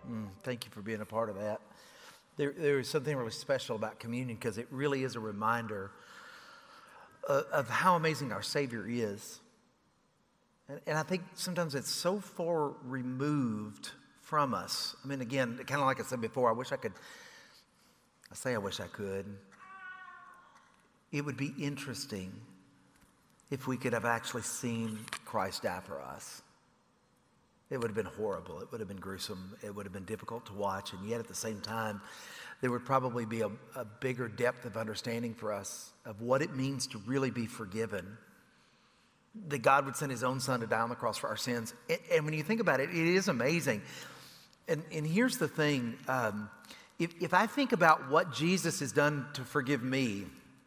Thank you for being a part of that. There is something really special about communion because it really is a reminder of how amazing our Savior is. And I think sometimes it's so far removed from us. I mean, again, kind of like I said before, I wish I could. It would be interesting if we could have actually seen Christ die for us. It would have been horrible. It would have been gruesome. It would have been difficult to watch. And yet at the same time, there would probably be a bigger depth of understanding for us of what it means to really be forgiven. That God would send his own son to die on the cross for our sins. And when you think about it, it is amazing. And here's the thing. If I think about what Jesus has done to forgive me,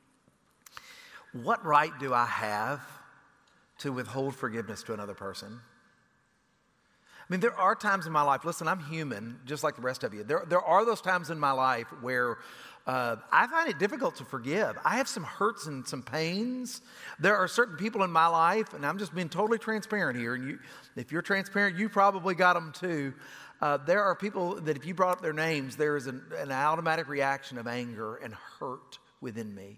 what right do I have to withhold forgiveness to another person? I mean, there are times in my life, listen, I'm human, just like the rest of you. There are those times in my life where I find it difficult to forgive. I have some hurts and some pains. There are certain people in my life, and I'm just being totally transparent here, and if you're transparent, you probably got them too. There are people that if you brought up their names, there is an automatic reaction of anger and hurt within me.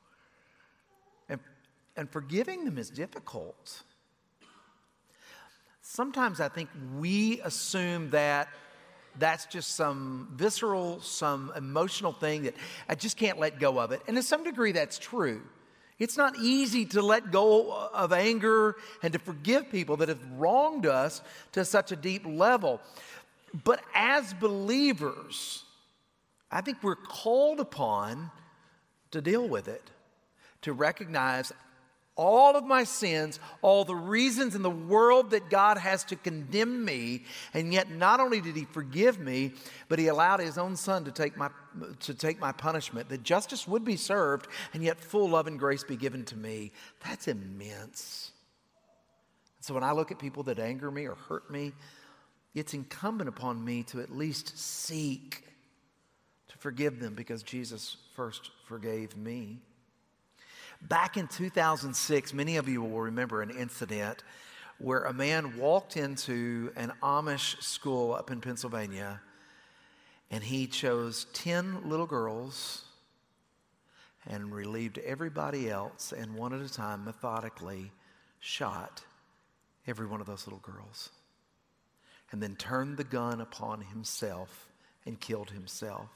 And forgiving them is difficult. Sometimes I think we assume that that's just some visceral, some emotional thing that I just can't let go of it. And to some degree, that's true. It's not easy to let go of anger and to forgive people that have wronged us to such a deep level. But as believers, I think we're called upon to deal with it, to recognize all of my sins, all the reasons in the world that God has to condemn me, and yet not only did he forgive me, but he allowed his own son to take my punishment, that justice would be served, and yet full love and grace be given to me. That's immense. So when I look at people that anger me or hurt me, it's incumbent upon me to at least seek to forgive them because Jesus first forgave me. Back in 2006, many of you will remember an incident where a man walked into an Amish school up in Pennsylvania, and he chose 10 little girls and relieved everybody else, and one at a time methodically shot every one of those little girls, and then turned the gun upon himself and killed himself.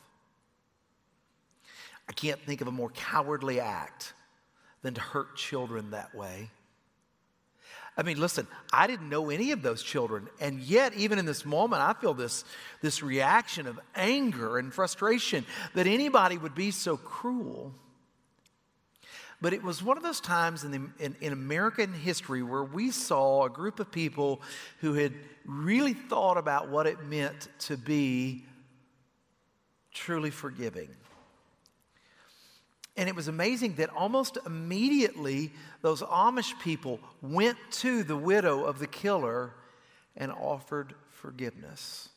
I can't think of a more cowardly act than to hurt children that way. I mean, listen, I didn't know any of those children, and yet even in this moment, I feel this reaction of anger and frustration that anybody would be so cruel. But it was one of those times in American history where we saw a group of people who had really thought about what it meant to be truly forgiving. And it was amazing that almost immediately those Amish people went to the widow of the killer and offered forgiveness.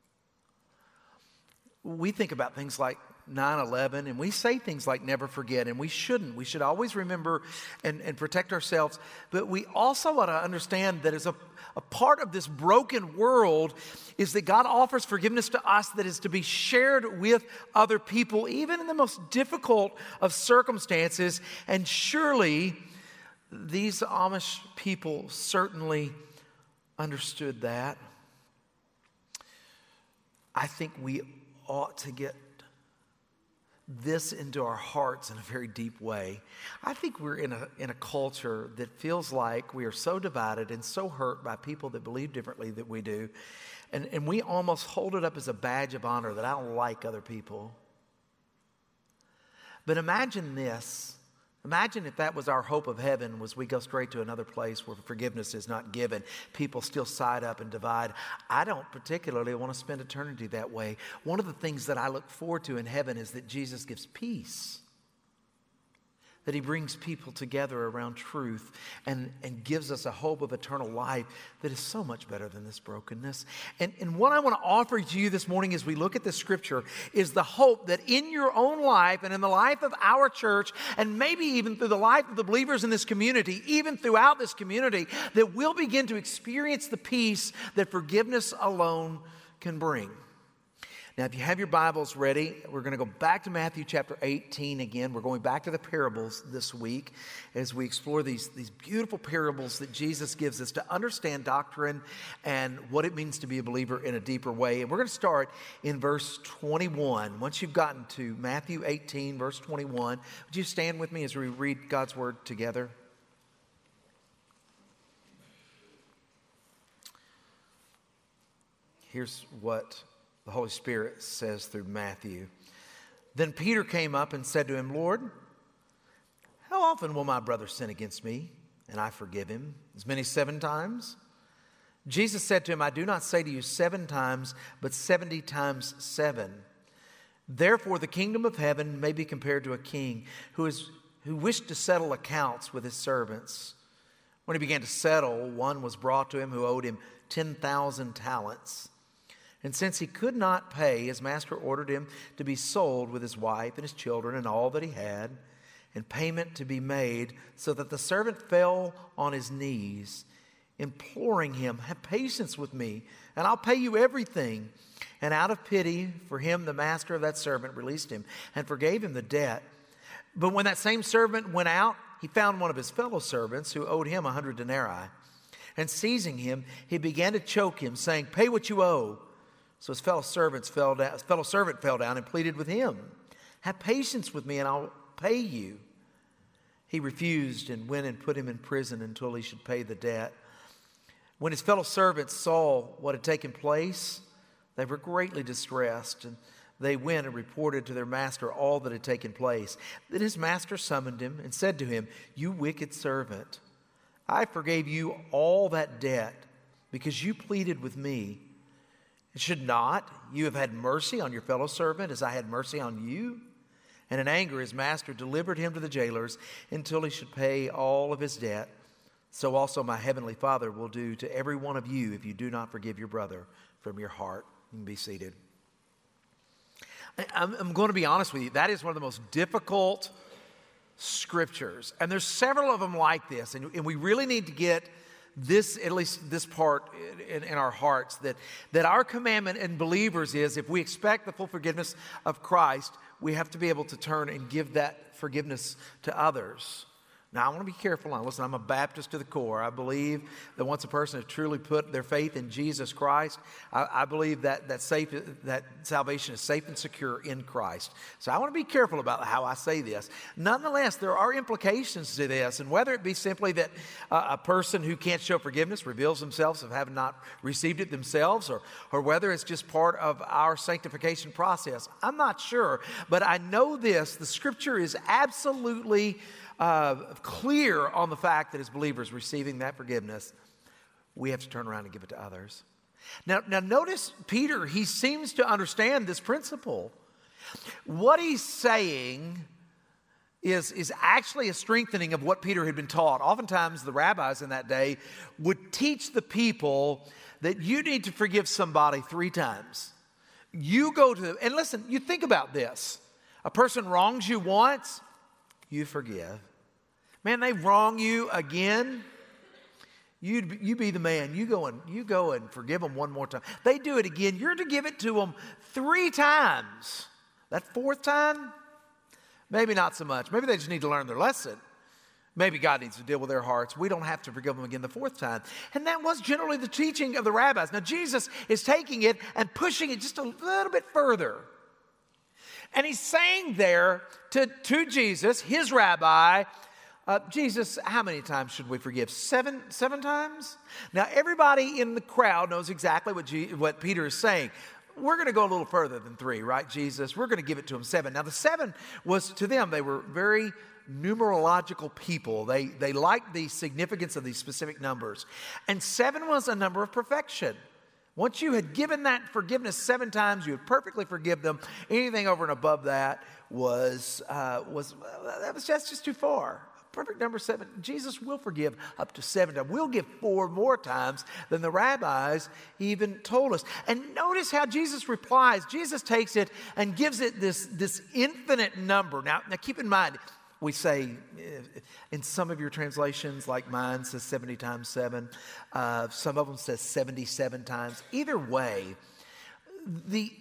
We think about things like 9/11, and we say things like never forget, and we shouldn't. We should always remember and protect ourselves. But we also ought to understand that as a part of this broken world is that God offers forgiveness to us that is to be shared with other people, even in the most difficult of circumstances. And surely these Amish people certainly understood that. I think we ought to get this into our hearts in a very deep way. I think we're in a culture that feels like we are so divided and so hurt by people that believe differently than we do. And we almost hold it up as a badge of honor that I don't like other people. But imagine this. Imagine if that was our hope of heaven, was we go straight to another place where forgiveness is not given. People still side up and divide. I don't particularly want to spend eternity that way. One of the things that I look forward to in heaven is that Jesus gives peace. That he brings people together around truth and gives us a hope of eternal life that is so much better than this brokenness. And what I want to offer to you this morning as we look at this scripture is the hope that in your own life and in the life of our church, and maybe even through the life of the believers in this community, even throughout this community, that we'll begin to experience the peace that forgiveness alone can bring. Now, if you have your Bibles ready, we're going to go back to Matthew chapter 18 again. We're going back to the parables this week as we explore these beautiful parables that Jesus gives us to understand doctrine and what it means to be a believer in a deeper way. And we're going to start in verse 21. Once you've gotten to Matthew 18, verse 21, would you stand with me as we read God's Word together? Here's what the Holy Spirit says through Matthew. Then Peter came up and said to him, Lord, how often will my brother sin against me and I forgive him? As many 7 times? Jesus said to him, I do not say to you 7 times, but 70 times 7. Therefore the kingdom of heaven may be compared to a king who wished to settle accounts with his servants. When he began to settle, one was brought to him who owed him 10,000 talents. And since he could not pay, his master ordered him to be sold with his wife and his children and all that he had, and payment to be made, so that the servant fell on his knees, imploring him, have patience with me, and I'll pay you everything. And out of pity for him, the master of that servant released him and forgave him the debt. But when that same servant went out, he found one of his fellow servants who owed him 100 denarii. And seizing him, he began to choke him, saying, pay what you owe. So his fellow servant fell down and pleaded with him, have patience with me and I'll pay you. He refused and went and put him in prison until he should pay the debt. When his fellow servants saw what had taken place, they were greatly distressed, and they went and reported to their master all that had taken place. Then his master summoned him and said to him, you wicked servant, I forgave you all that debt because you pleaded with me. Should not you have had mercy on your fellow servant as I had mercy on you? And in anger his master delivered him to the jailers until he should pay all of his debt. So also my heavenly Father will do to every one of you if you do not forgive your brother from your heart. You can be seated. I'm going to be honest with you. That is one of the most difficult scriptures. And there's several of them like this. And we really need to get this, at least this part in our hearts, that our commandment in believers is if we expect the full forgiveness of Christ, we have to be able to turn and give that forgiveness to others. Now, I want to be careful now. Listen, I'm a Baptist to the core. I believe that once a person has truly put their faith in Jesus Christ, I believe that salvation is safe and secure in Christ. So I want to be careful about how I say this. Nonetheless, there are implications to this, and whether it be simply that a person who can't show forgiveness reveals themselves of having not received it themselves, or whether it's just part of our sanctification process, I'm not sure. But I know this, the Scripture is absolutely clear on the fact that as believers receiving that forgiveness, we have to turn around and give it to others. Now notice Peter, he seems to understand this principle. What he's saying is actually a strengthening of what Peter had been taught. Oftentimes the rabbis in that day would teach the people that you need to forgive somebody 3 times. You go to them, and listen, you think about this. A person wrongs you once, you forgive. Man, they wrong you again. You be the man. You go and forgive them one more time. They do it again. You're to give it to them 3 times. That 4th time, maybe not so much. Maybe they just need to learn their lesson. Maybe God needs to deal with their hearts. We don't have to forgive them again the 4th time. And that was generally the teaching of the rabbis. Now, Jesus is taking it and pushing it just a little bit further. And he's saying there to Jesus, his rabbi, Jesus, how many times should we forgive? 7 times? Now, everybody in the crowd knows exactly what Peter is saying. We're going to go a little further than 3, right, Jesus? We're going to give it to him 7. Now, the 7 was to them, they were very numerological people. They liked the significance of these specific numbers. And 7 was a number of perfection. Once you had given that forgiveness 7 times, you would perfectly forgive them. Anything over and above that was just too far. Perfect number 7. Jesus will forgive up to 7 times. We'll give 4 more times than the rabbis even told us. And notice how Jesus replies. Jesus takes it and gives it this infinite number. Now keep in mind, we say in some of your translations, like mine says 70 times 7. Some of them says 77 times. Either way, the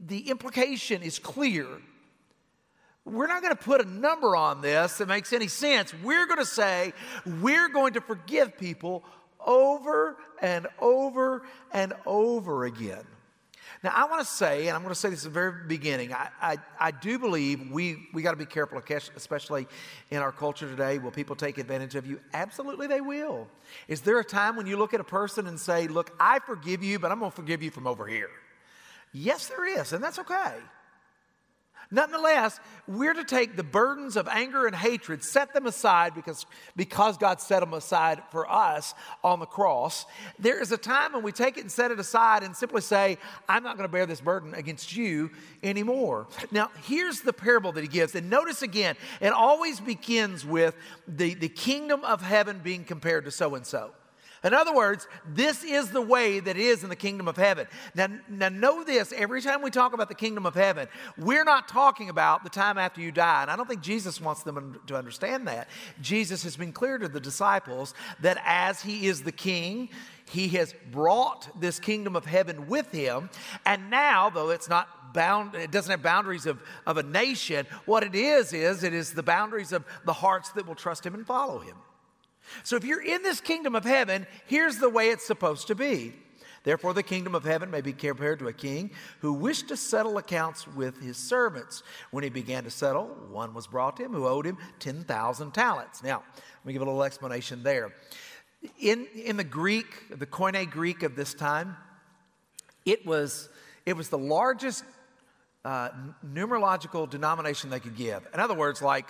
the implication is clear. We're not going to put a number on this that makes any sense. We're going to say we're going to forgive people over and over and over again. Now, I want to say, and I'm going to say this at the very beginning, I do believe we got to be careful, especially in our culture today. Will people take advantage of you? Absolutely they will. Is there a time when you look at a person and say, look, I forgive you, but I'm going to forgive you from over here? Yes, there is, and that's okay. Nonetheless, we're to take the burdens of anger and hatred, set them aside because God set them aside for us on the cross. There is a time when we take it and set it aside and simply say, I'm not going to bear this burden against you anymore. Now, here's the parable that he gives. And notice again, it always begins with the kingdom of heaven being compared to so-and-so. In other words, this is the way that it is in the kingdom of heaven. Now know this, every time we talk about the kingdom of heaven, we're not talking about the time after you die. And I don't think Jesus wants them to understand that. Jesus has been clear to the disciples that as he is the king, he has brought this kingdom of heaven with him. And now, though it's not it doesn't have boundaries of a nation, what it is the boundaries of the hearts that will trust him and follow him. So if you're in this kingdom of heaven, here's the way it's supposed to be. Therefore, the kingdom of heaven may be compared to a king who wished to settle accounts with his servants. When he began to settle, one was brought to him who owed him 10,000 talents. Now, let me give a little explanation there. In the Greek, the Koine Greek of this time, it was the largest numerological denomination they could give. In other words, like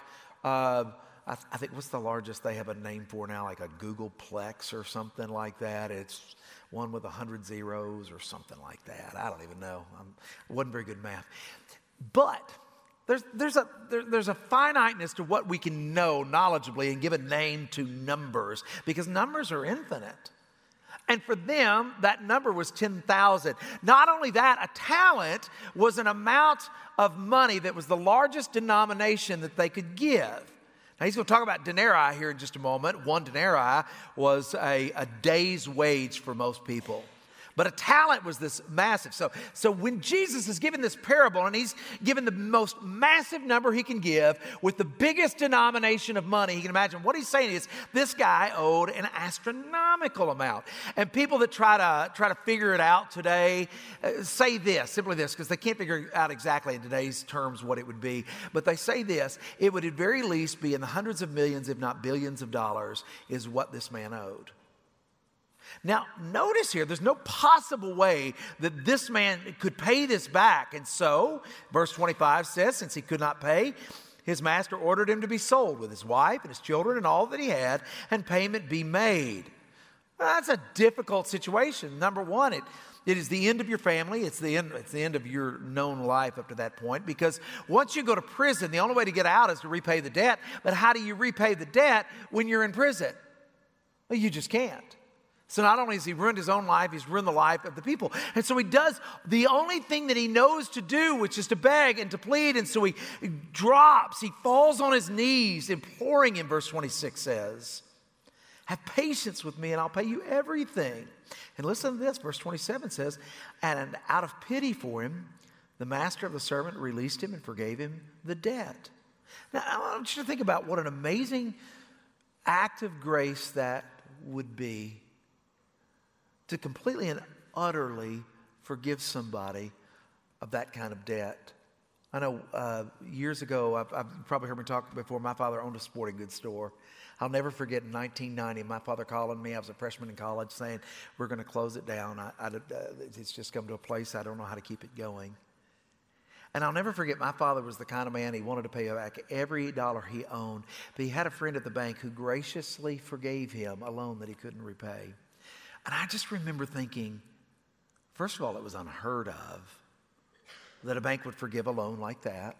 I think, what's the largest they have a name for now, like a Googleplex or something like that? It's one with 100 zeros or something like that. I don't even know. I wasn't very good at math. But there's a finiteness to what we can know knowledgeably and give a name to numbers, because numbers are infinite. And for them, that number was 10,000. Not only that, a talent was an amount of money that was the largest denomination that they could give. Now, he's going to talk about denarii here in just a moment. 1 denarii was a day's wage for most people. But a talent was this massive. So when Jesus is giving this parable, and he's given the most massive number he can give with the biggest denomination of money he can imagine, what he's saying is this guy owed an astronomical amount. And people that try to figure it out today say this, simply this, because they can't figure out exactly in today's terms what it would be. But they say this: it would at very least be in the hundreds of millions, if not billions of dollars, is what this man owed. Now, notice here, there's no possible way that this man could pay this back. And so, verse 25 says, since he could not pay, his master ordered him to be sold with his wife and his children and all that he had, and payment be made. Well, that's a difficult situation. Number one, it is the end of your family. It's the end of your known life up to that point, because once you go to prison, the only way to get out is to repay the debt. But how do you repay the debt when you're in prison? Well, you just can't. So not only has he ruined his own life, he's ruined the life of the people. And so he does the only thing that he knows to do, which is to beg and to plead. And so he drops, he falls on his knees, imploring him, verse 26 says, have patience with me and I'll pay you everything. And listen to this, verse 27 says, and out of pity for him, the master of the servant released him and forgave him the debt. Now, I want you to think about what an amazing act of grace that would be, to completely and utterly forgive somebody of that kind of debt. I know years ago, I've probably heard me talk before, my father owned a sporting goods store. I'll never forget in 1990, my father calling me, I was a freshman in college, saying, we're going to close it down. It's just come to a place I don't know how to keep it going. And I'll never forget, my father was the kind of man, he wanted to pay back every dollar he owned. But he had a friend at the bank who graciously forgave him a loan that he couldn't repay. And I just remember thinking, first of all, it was unheard of that a bank would forgive a loan like that.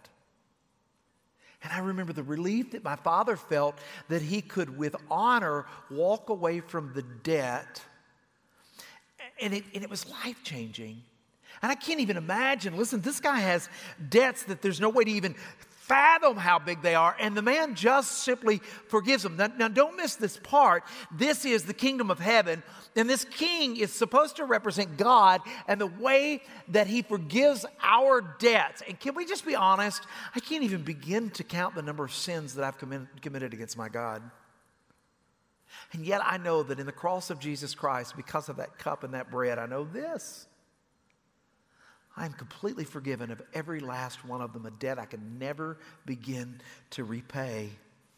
And I remember the relief that my father felt that he could, with honor, walk away from the debt. And it was life-changing. And I can't even imagine, listen, this guy has debts that there's no way to even fathom how big they are, and the man just simply forgives them. Now, don't miss this part. This is the kingdom of heaven, and this king is supposed to represent God and the way that he forgives our debts. And can we just be honest? I can't even begin to count the number of sins that I've committed against my God. And yet I know that in the cross of Jesus Christ, because of that cup and that bread, I know this. I am completely forgiven of every last one of them, a debt I can never begin to repay.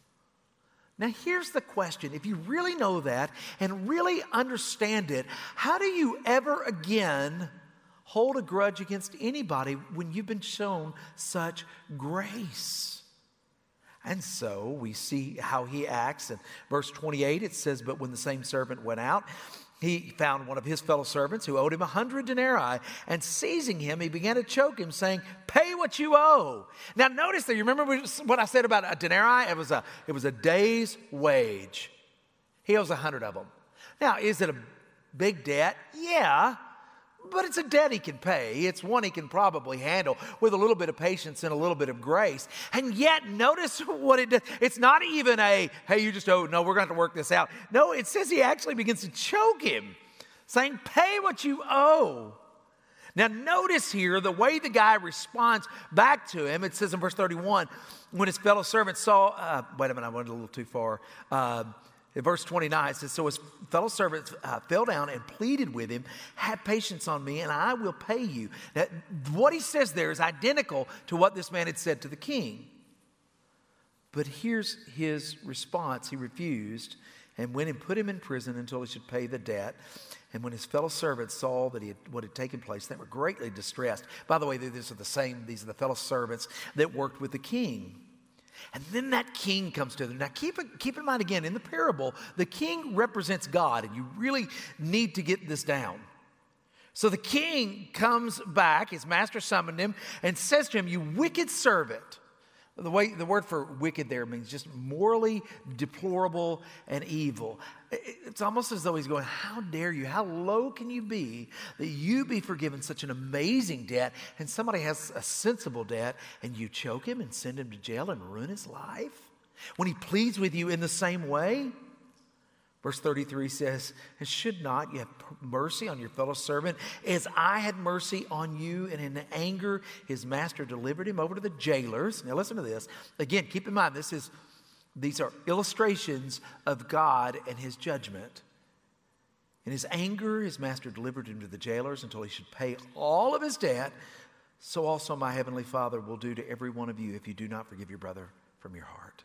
Now here's the question. If you really know that and really understand it, how do you ever again hold a grudge against anybody when you've been shown such grace? And so we see how he acts. In verse 28, it says, "But when the same servant went out, he found one of his fellow servants who owed him 100 denarii, and seizing him, he began to choke him, saying, 'Pay what you owe.'" Now notice that, you remember what I said about a denarii? It was a day's wage. He owes 100 of them. Now, is it a big debt? Yeah. But it's a debt he can pay. It's one he can probably handle with a little bit of patience and a little bit of grace. And yet, notice what it does. It's not even a, "Hey, you just owe." No, we're going to have to work this out. No, it says he actually begins to choke him, saying, "Pay what you owe." Now, notice here the way the guy responds back to him. It says in verse 31, when his fellow servants saw, wait a minute, I went a little too far. In verse 29, it says, "So his fellow servants fell down and pleaded with him, 'Have patience on me, and I will pay you.'" Now, what he says there is identical to what this man had said to the king. But here's his response. He refused and went and put him in prison until he should pay the debt. And when his fellow servants saw that what had taken place, they were greatly distressed. By the way, these are the fellow servants that worked with the king. And then that king comes to them. Now keep in mind again, in the parable, the king represents God, and you really need to get this down. So the king comes back, his master summoned him, and says to him, "You wicked servant." The word for wicked there means just morally deplorable and evil. It's almost as though he's going, "How dare you? How low can you be that you be forgiven such an amazing debt, and somebody has a sensible debt, and you choke him and send him to jail and ruin his life when he pleads with you in the same way?" Verse 33 says, "And should not you have mercy on your fellow servant as I had mercy on you?" And in anger, his master delivered him over to the jailers. Now listen to this. Again, keep in mind, these are illustrations of God and his judgment. In his anger, his master delivered him to the jailers until he should pay all of his debt. So also my heavenly Father will do to every one of you if you do not forgive your brother from your heart.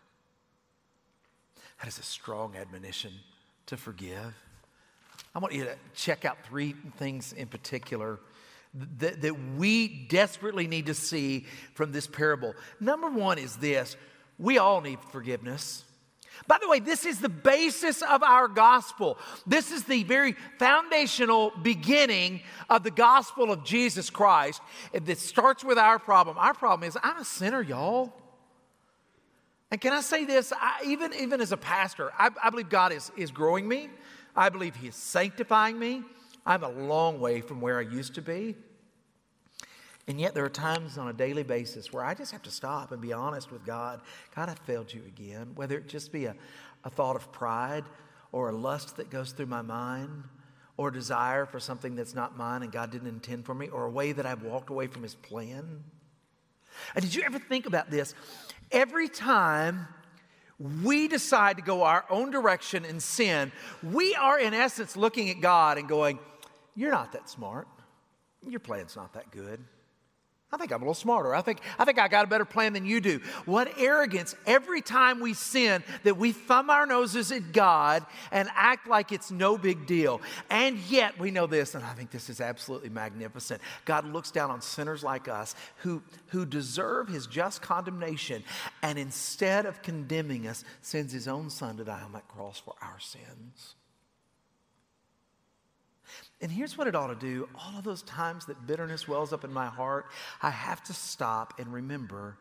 That is a strong admonition to forgive. I want you to check out 3 things in particular that we desperately need to see from this parable. Number 1 is this: we all need forgiveness. By the way, this is the basis of our gospel. This is the very foundational beginning of the gospel of Jesus Christ. It starts with our problem. Our problem is, I'm a sinner, y'all. And can I say this? Even as a pastor, I believe God is growing me. I believe He is sanctifying me. I'm a long way from where I used to be. And yet there are times on a daily basis where I just have to stop and be honest with God. God, I failed you again. Whether it just be a thought of pride or a lust that goes through my mind or a desire for something that's not mine and God didn't intend for me, or a way that I've walked away from His plan. And did you ever think about this? Every time we decide to go our own direction in sin, we are in essence looking at God and going, "You're not that smart. Your plan's not that good. I think I'm a little smarter. I think I got a better plan than you do." What arrogance every time we sin, that we thumb our noses at God and act like it's no big deal. And yet we know this, and I think this is absolutely magnificent. God looks down on sinners like us who deserve His just condemnation, and instead of condemning us, sends His own Son to die on that cross for our sins. And here's what it ought to do. All of those times that bitterness wells up in my heart, I have to stop and remember,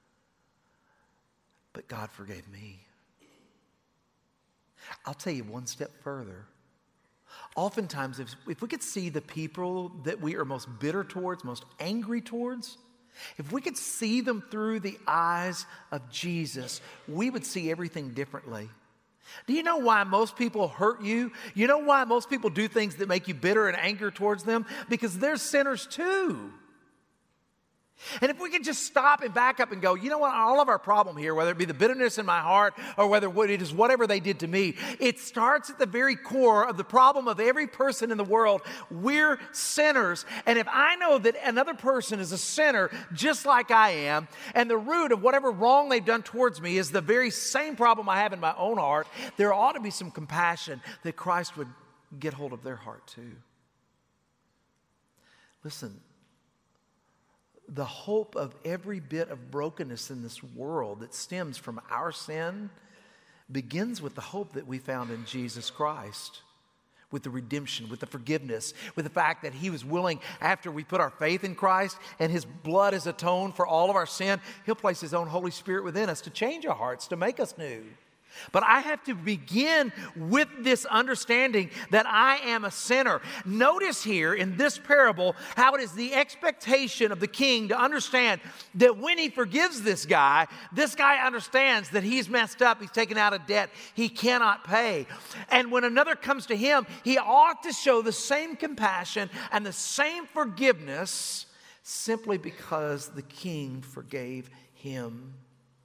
but God forgave me. I'll tell you one step further. Oftentimes, if we could see the people that we are most bitter towards, most angry towards, If we could see them through the eyes of Jesus, we would see everything differently. Do you know why most people hurt you? You know why most people do things that make you bitter and angry towards them? Because they're sinners too. And if we could just stop and back up and go, you know what, all of our problem here, whether it be the bitterness in my heart or whether it is whatever they did to me, it starts at the very core of the problem of every person in the world. We're sinners. And if I know that another person is a sinner just like I am, and the root of whatever wrong they've done towards me is the very same problem I have in my own heart, there ought to be some compassion that Christ would get hold of their heart too. Listen. The hope of every bit of brokenness in this world that stems from our sin begins with the hope that we found in Jesus Christ, with the redemption, with the forgiveness, with the fact that He was willing, after we put our faith in Christ and His blood has atoned for all of our sin, He'll place His own Holy Spirit within us to change our hearts, to make us new. But I have to begin with this understanding that I am a sinner. Notice here in this parable how it is the expectation of the king to understand that when he forgives this guy understands that he's messed up, he's taken out a debt he cannot pay. And when another comes to him, he ought to show the same compassion and the same forgiveness simply because the king forgave him.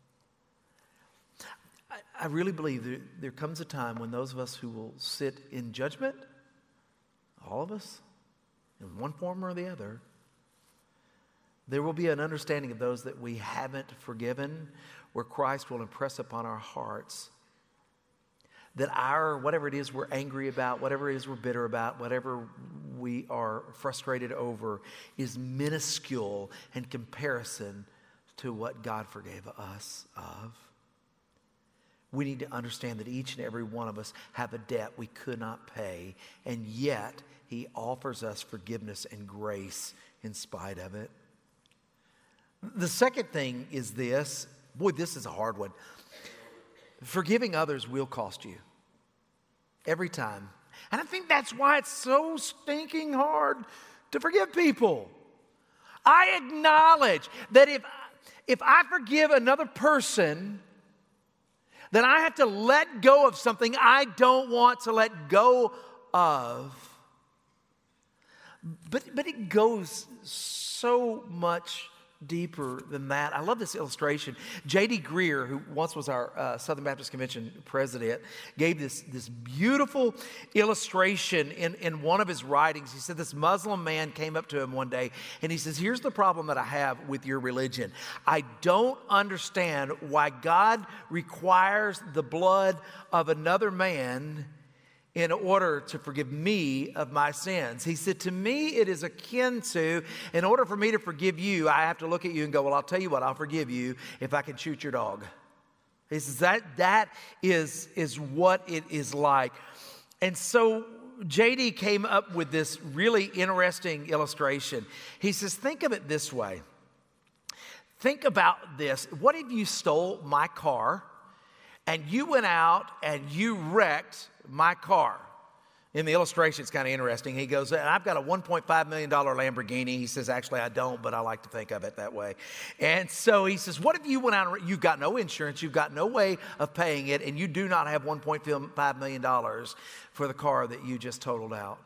I really believe there comes a time when those of us who will sit in judgment, all of us, in one form or the other, there will be an understanding of those that we haven't forgiven, where Christ will impress upon our hearts that whatever it is we're angry about, whatever it is we're bitter about, whatever we are frustrated over is minuscule in comparison to what God forgave us of. We need to understand that each and every one of us have a debt we could not pay, and yet He offers us forgiveness and grace in spite of it. The second thing is this. Boy, this is a hard one. Forgiving others will cost you. Every time. And I think that's why it's so stinking hard to forgive people. I acknowledge that if I forgive another person, then I have to let go of something I don't want to let go of. But it goes so much deeper than that. I love this illustration. J.D. Greear, who once was our Southern Baptist Convention president, gave this beautiful illustration in one of his writings. He said this Muslim man came up to him one day and he says, here's the problem that I have with your religion. I don't understand why God requires the blood of another man in order to forgive me of my sins. He said, to me, it is akin to, in order for me to forgive you, I have to look at you and go, well, I'll tell you what, I'll forgive you if I can shoot your dog. He says, that is what it is like. And so J.D. came up with this really interesting illustration. He says, think of it this way. Think about this. What if you stole my car and you went out and you wrecked my car? In the illustration, it's kind of interesting. He goes, I've got a $1.5 million Lamborghini. He says, actually, I don't, but I like to think of it that way. And so he says, what if you went out and you've got no insurance, you've got no way of paying it, and you do not have $1.5 million for the car that you just totaled out?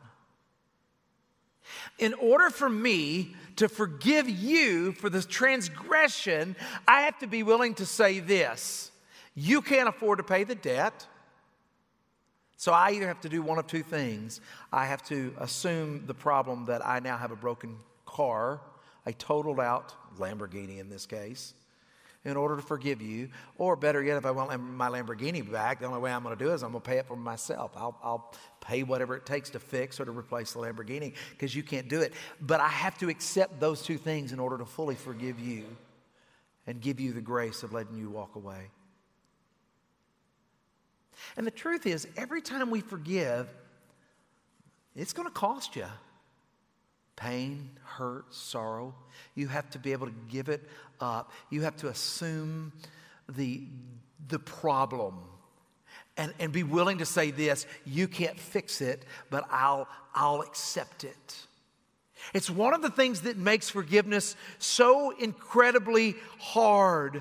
In order for me to forgive you for this transgression, I have to be willing to say this. You can't afford to pay the debt. So I either have to do one of two things. I have to assume the problem that I now have a broken car, a totaled out Lamborghini in this case, in order to forgive you. Or better yet, if I want my Lamborghini back, the only way I'm going to do it is I'm going to pay it for myself. I'll pay whatever it takes to fix or to replace the Lamborghini because you can't do it. But I have to accept those two things in order to fully forgive you and give you the grace of letting you walk away. And the truth is, every time we forgive, it's going to cost you pain, hurt, sorrow. You have to be able to give it up. You have to assume the problem and be willing to say this, you can't fix it, but I'll accept it. It's one of the things that makes forgiveness so incredibly hard.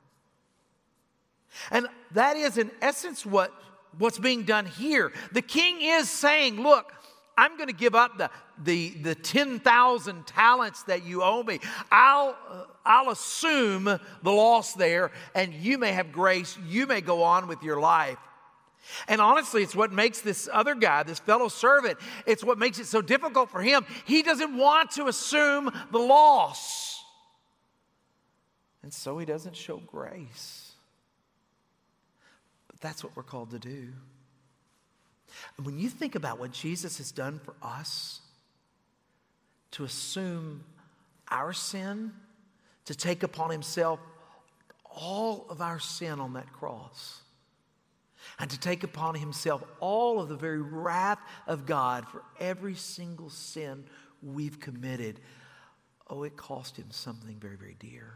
And that is in essence what's being done here. The king is saying, look, I'm going to give up the 10,000 talents that you owe me. I'll assume the loss there, and you may have grace. You may go on with your life. And honestly, it's what makes this other guy, this fellow servant, it's what makes it so difficult for him. He doesn't want to assume the loss. And so he doesn't show grace. But that's what we're called to do. And when you think about what Jesus has done for us, to assume our sin, to take upon himself all of our sin on that cross, and to take upon himself all of the very wrath of God for every single sin we've committed. Oh, it cost him something very, very dear.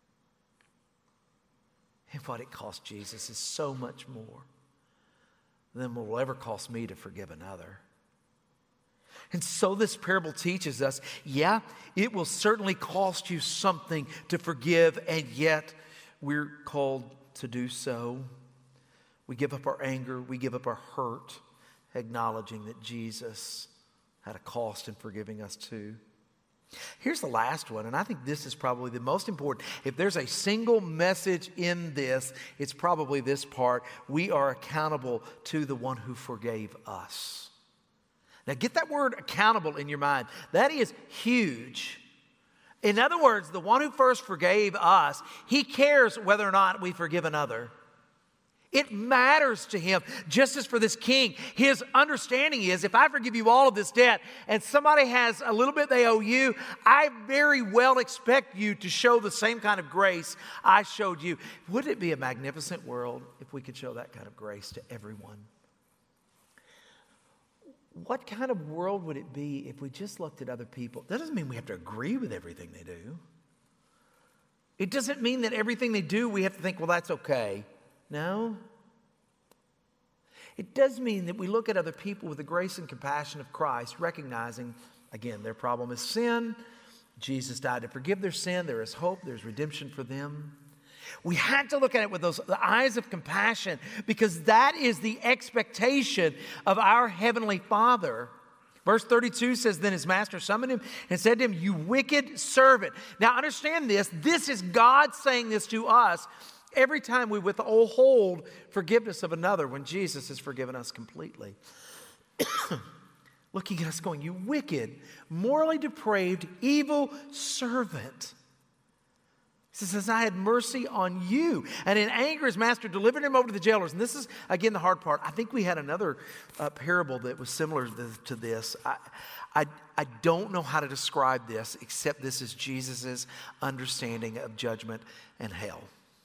And what it cost Jesus is so much more than what will ever cost me to forgive another. And so this parable teaches us, yeah, it will certainly cost you something to forgive, and yet we're called to do so. We give up our anger, we give up our hurt, acknowledging that Jesus had a cost in forgiving us too. Here's the last one, and I think this is probably the most important. If there's a single message in this, it's probably this part. We are accountable to the one who forgave us. Now get that word accountable in your mind. That is huge. In other words, the one who first forgave us, he cares whether or not we forgive another. It matters to him, just as for this king. His understanding is, if I forgive you all of this debt and somebody has a little bit they owe you, I very well expect you to show the same kind of grace I showed you. Wouldn't it be a magnificent world if we could show that kind of grace to everyone? What kind of world would it be if we just looked at other people? That doesn't mean we have to agree with everything they do. It doesn't mean that everything they do we have to think, well, that's okay. No. It does mean that we look at other people with the grace and compassion of Christ, recognizing, again, their problem is sin. Jesus died to forgive their sin. There is hope. There's redemption for them. We had to look at it with the eyes of compassion, because that is the expectation of our Heavenly Father. Verse 32 says, then his master summoned him and said to him, you wicked servant. Now understand this. This is God saying this to us every time we withhold forgiveness of another when Jesus has forgiven us completely. Looking at us going, you wicked, morally depraved, evil servant. He says, I had mercy on you. And in anger, his master delivered him over to the jailers. And this is, again, the hard part. I think we had another parable that was similar to this. I don't know how to describe this, except this is Jesus' understanding of judgment and hell.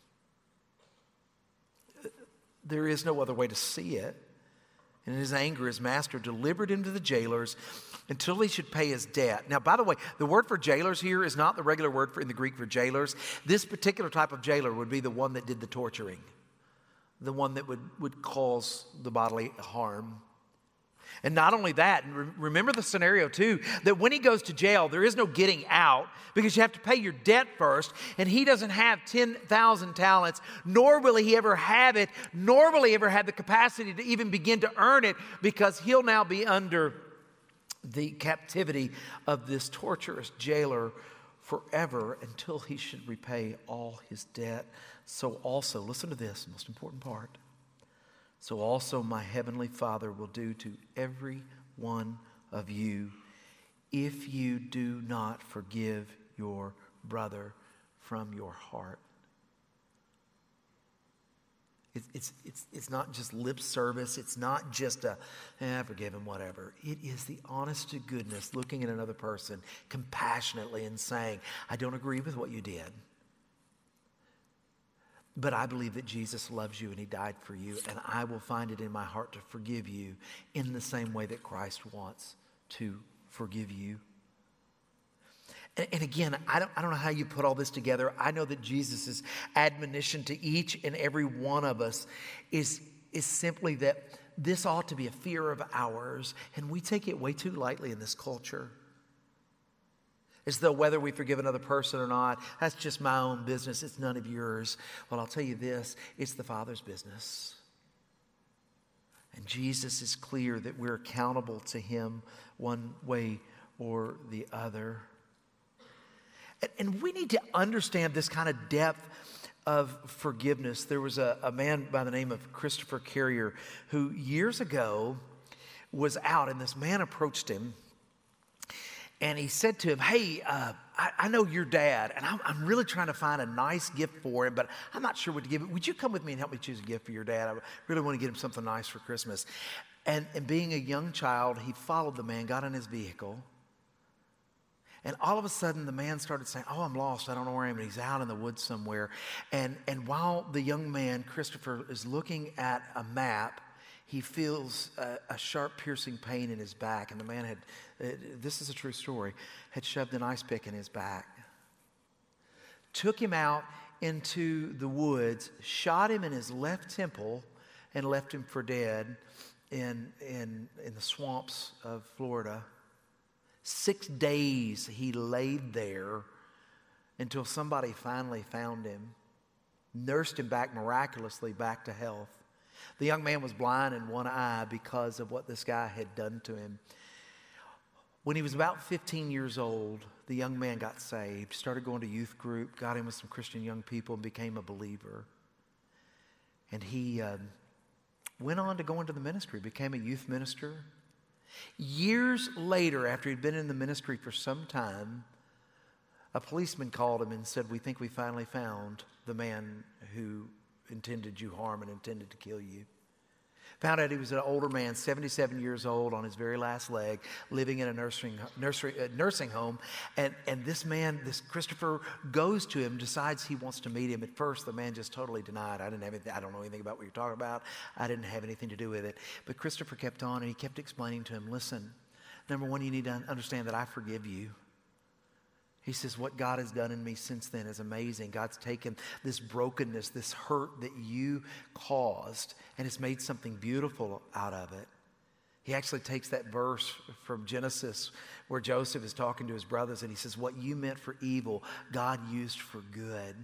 There is no other way to see it. And in his anger, his master delivered him to the jailers until he should pay his debt. Now, by the way, the word for jailers here is not the regular word in the Greek for jailers. This particular type of jailer would be the one that did the torturing, the one that would cause the bodily harm. And not only that, remember the scenario too, that when he goes to jail, there is no getting out because you have to pay your debt first. And he doesn't have 10,000 talents, nor will he ever have it, nor will he ever have the capacity to even begin to earn it, because he'll now be under the captivity of this torturous jailer forever until he should repay all his debt. So also, listen to this, most important part. So also my heavenly Father will do to every one of you if you do not forgive your brother from your heart. It's not just lip service. It's not just forgive him, whatever. It is the honest to goodness, looking at another person compassionately and saying, I don't agree with what you did, but I believe that Jesus loves you and he died for you, and I will find it in my heart to forgive you in the same way that Christ wants to forgive you. And again, I don't know how you put all this together. I know that Jesus' admonition to each and every one of us is simply that this ought to be a fear of ours, and we take it way too lightly in this culture. As though whether we forgive another person or not, that's just my own business. It's none of yours. Well, I'll tell you this, it's the Father's business. And Jesus is clear that we're accountable to Him one way or the other. And we need to understand this kind of depth of forgiveness. There was a man by the name of Christopher Carrier who years ago was out, and this man approached him. And he said to him, hey, I know your dad, and I'm really trying to find a nice gift for him, but I'm not sure what to give him. Would you come with me and help me choose a gift for your dad? I really want to get him something nice for Christmas. And being a young child, he followed the man, got in his vehicle. And all of a sudden, the man started saying, oh, I'm lost. I don't know where I am. And he's out in the woods somewhere. And while the young man, Christopher, is looking at a map, he feels a sharp, piercing pain in his back. And the man had, this is a true story, had shoved an ice pick in his back. Took him out into the woods, shot him in his left temple, and left him for dead in the swamps of Florida. 6 days he laid there until somebody finally found him, nursed him back miraculously back to health. The young man was blind in one eye because of what this guy had done to him. When he was about 15 years old, the young man got saved, started going to youth group, got in with some Christian young people, and became a believer. And he went on to go into the ministry, became a youth minister. Years later, after he'd been in the ministry for some time, a policeman called him and said, we think we finally found the man who intended you harm and intended to kill you. Found out he was an older man, 77 years old, on his very last leg, living in a nursing home. And this man, this Christopher, goes to him, decides he wants to meet him. At first, the man just totally denied. I don't know anything about what you're talking about. I didn't have anything to do with it. But Christopher kept on, and he kept explaining to him, listen, number one, you need to understand that I forgive you. He says, what God has done in me since then is amazing. God's taken this brokenness, this hurt that you caused, and has made something beautiful out of it. He actually takes that verse from Genesis where Joseph is talking to his brothers, and he says, what you meant for evil, God used for good.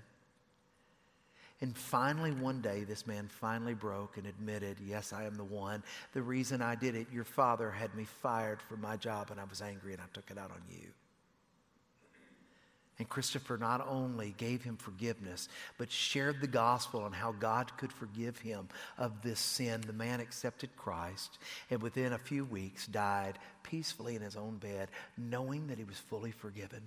And finally, one day, this man finally broke and admitted, yes, I am the one. The reason I did it, your father had me fired from my job, and I was angry, and I took it out on you. And Christopher not only gave him forgiveness, but shared the gospel on how God could forgive him of this sin. The man accepted Christ, and within a few weeks died peacefully in his own bed, knowing that he was fully forgiven.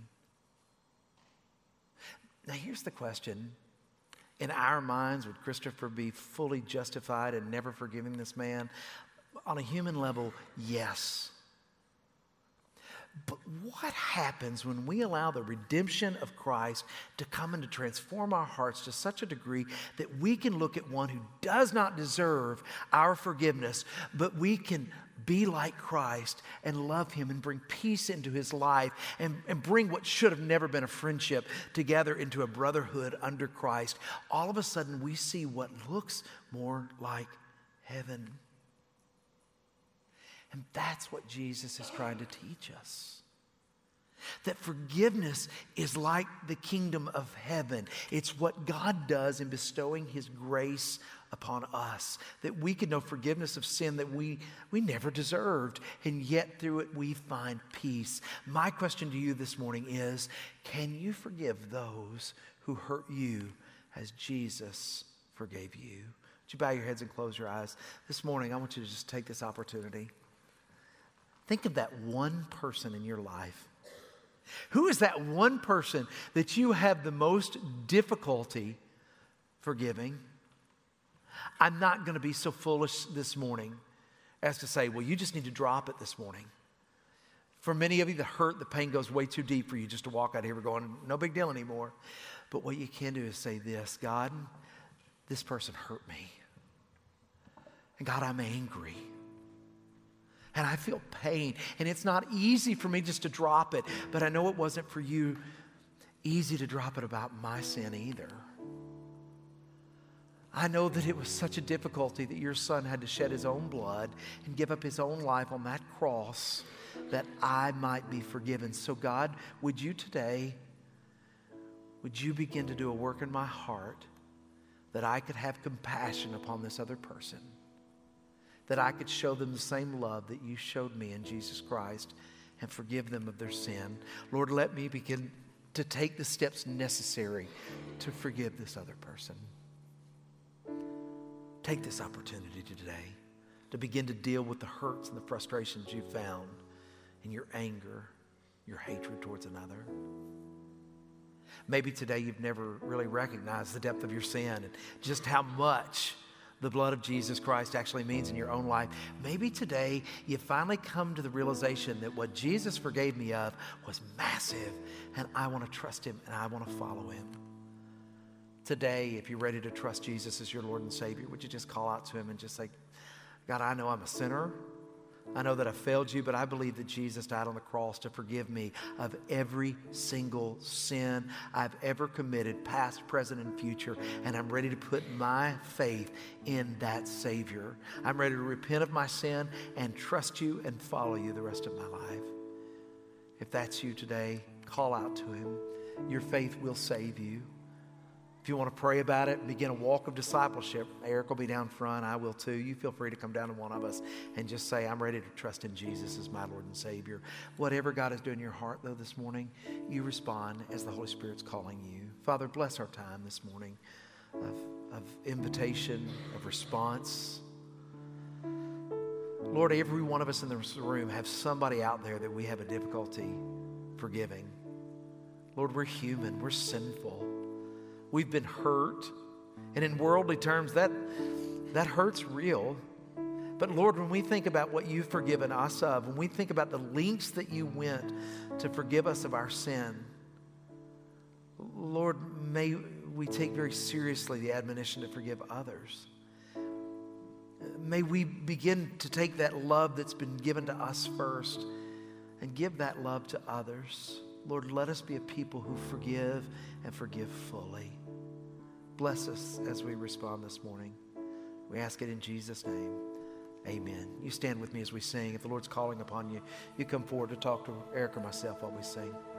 Now here's the question. In our minds, would Christopher be fully justified in never forgiving this man? On a human level, yes. But what happens when we allow the redemption of Christ to come and to transform our hearts to such a degree that we can look at one who does not deserve our forgiveness, but we can be like Christ and love him and bring peace into his life and bring what should have never been a friendship together into a brotherhood under Christ? All of a sudden we see what looks more like heaven. And that's what Jesus is trying to teach us. That forgiveness is like the kingdom of heaven. It's what God does in bestowing his grace upon us. That we can know forgiveness of sin that we never deserved. And yet through it we find peace. My question to you this morning is, can you forgive those who hurt you as Jesus forgave you? Would you bow your heads and close your eyes? This morning I want you to just take this opportunity. Think of that one person in your life. Who is that one person that you have the most difficulty forgiving? I'm not going to be so foolish this morning as to say, well, you just need to drop it this morning. For many of you, the hurt, the pain goes way too deep for you just to walk out here going, no big deal anymore. But what you can do is say this, God, this person hurt me. And God, I'm angry. And I feel pain, and it's not easy for me just to drop it, but I know it wasn't for you easy to drop it about my sin either. I know that it was such a difficulty that your son had to shed his own blood and give up his own life on that cross that I might be forgiven. So God, would you today, would you begin to do a work in my heart that I could have compassion upon this other person, that I could show them the same love that you showed me in Jesus Christ and forgive them of their sin. Lord, let me begin to take the steps necessary to forgive this other person. Take this opportunity today to begin to deal with the hurts and the frustrations you found in your anger, your hatred towards another. Maybe today you've never really recognized the depth of your sin and just how much the blood of Jesus Christ actually means in your own life. Maybe today you finally come to the realization that what Jesus forgave me of was massive, and I want to trust him and I want to follow him. Today, if you're ready to trust Jesus as your Lord and Savior, would you just call out to him and just say, God, I know I'm a sinner. I know that I failed you, but I believe that Jesus died on the cross to forgive me of every single sin I've ever committed, past, present, and future, and I'm ready to put my faith in that Savior. I'm ready to repent of my sin and trust you and follow you the rest of my life. If that's you today, call out to him. Your faith will save you. If you want to pray about it and begin a walk of discipleship, Eric will be down front. I will too. You feel free to come down to one of us and just say, I'm ready to trust in Jesus as my Lord and Savior. Whatever God is doing in your heart, though, this morning, you respond as the Holy Spirit's calling you. Father, bless our time this morning of invitation, of response. Lord, every one of us in this room have somebody out there that we have a difficulty forgiving. Lord, we're human. We're sinful. We've been hurt, and in worldly terms, that hurt's real. But Lord, when we think about what you've forgiven us of, when we think about the lengths that you went to forgive us of our sin, Lord, may we take very seriously the admonition to forgive others. May we begin to take that love that's been given to us first and give that love to others. Lord, let us be a people who forgive and forgive fully. Bless us as we respond this morning. We ask it in Jesus' name. Amen. You stand with me as we sing. If the Lord's calling upon you, you come forward to talk to Eric or myself while we sing.